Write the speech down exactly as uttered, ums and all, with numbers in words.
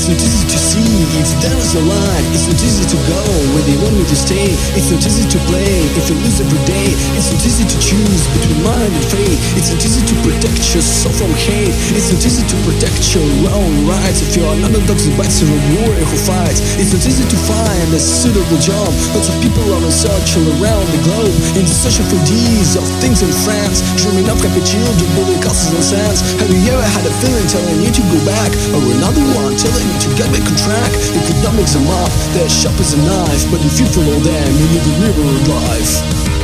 It's not easy to see if there is a line. It's not easy to go where they want me to stay. It's not easy to play if you lose every day. It's not easy to choose between mind and fate. It's not easy to protect yourself from hate. It's not easy to protect your own rights if you are not a dog who bites or a warrior who fights. It's not easy to find a suitable job. Lots of people are in search all around the globe, in search of ideas of things and friends, dreaming of happy children, building castles and sands. Have you ever had a feeling telling you to go back, or another one telling you to get back on track? You could not mix them up, they're sharp as a knife, but if you follow them, you need the river of life.